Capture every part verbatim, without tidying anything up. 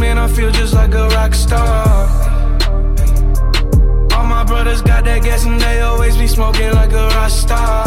man, I feel just like a rock star. All my brothers got that gas and they always be smoking like a rock star.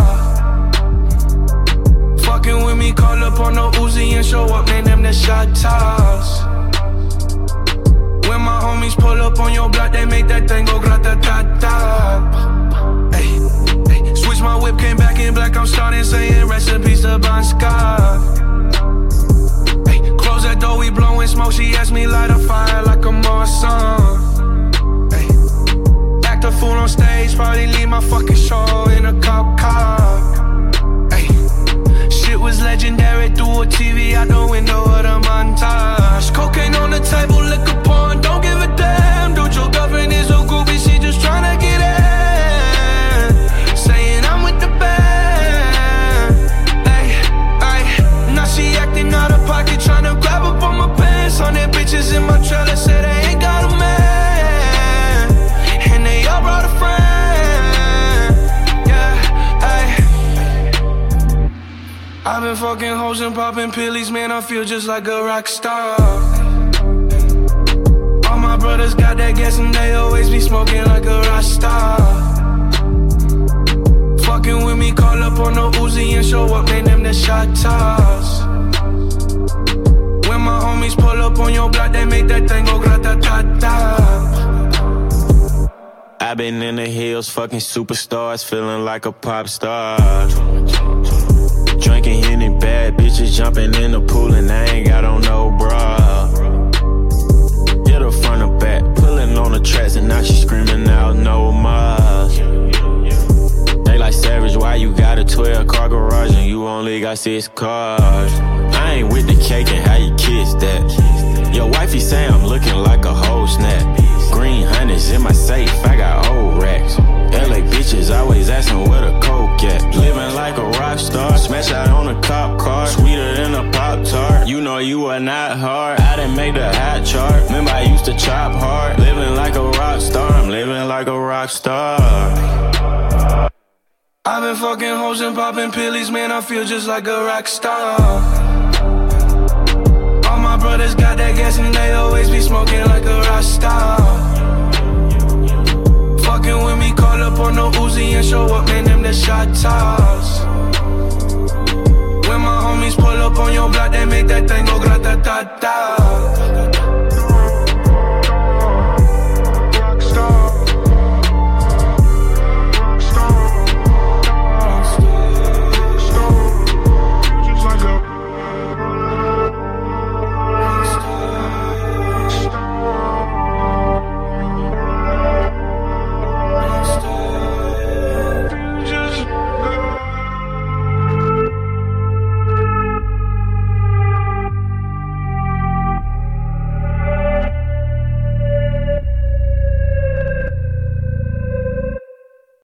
Fucking with me, call up on the Uzi and show up, name them the shot toss. When my homies pull up on your block, they make that thing go grata-ta-ta. Ay, ay. Switch my whip, came back in black, I'm starting saying recipes to Bon Scott. Ay, close that door, we blowing smoke, she asked me light a fire like a Marsan. Ay, act a fool on stage, probably leave my fucking show in a cop car. Ay, shit was legendary through a T V out the window of the montage. Cocaine on the table, liquor porn, don't give a damn. Dude, your girlfriend is a groupie, she just tryna get in. Saying I'm with the band. Ay, ay, now she acting out of pocket, tryna grab up on my pants. On their bitches in my trailer, say they ain't got a man. And they all brought a friend. Yeah, ay. I've been fucking hoes and popping pillies, man, I feel just like a rock star. All my brothers got that gas and they always be smoking like a rock star. Fucking with me, call up on the Uzi and show up, name them the shot toss. When my homies pull up on your block, they make that thing go grata-ta-ta. I've been in the hills, fucking superstars, feeling like a pop star. Drinking any bad bitches, jumping in the pool and I ain't got on no bra. Hit her front or back, pulling on the tracks and now she screaming out no more. They like Savage, why you got a twelve car garage and you only got six cars? I ain't with the cake and how you kiss that. Your wifey say I'm looking like a whole snap. Green hundreds in my safe, I got old racks. L A bitches always asking where the coke at. Living like a rock star, smash out on a cop car. Sweeter than a Pop-Tart, you know you are not hard. I didn't make the hot chart, remember I used to chop hard. Living like a rock star, I'm living like a rock star. I've been fucking hoes and popping pillies, man, I feel just like a rock star. All my brothers got that gas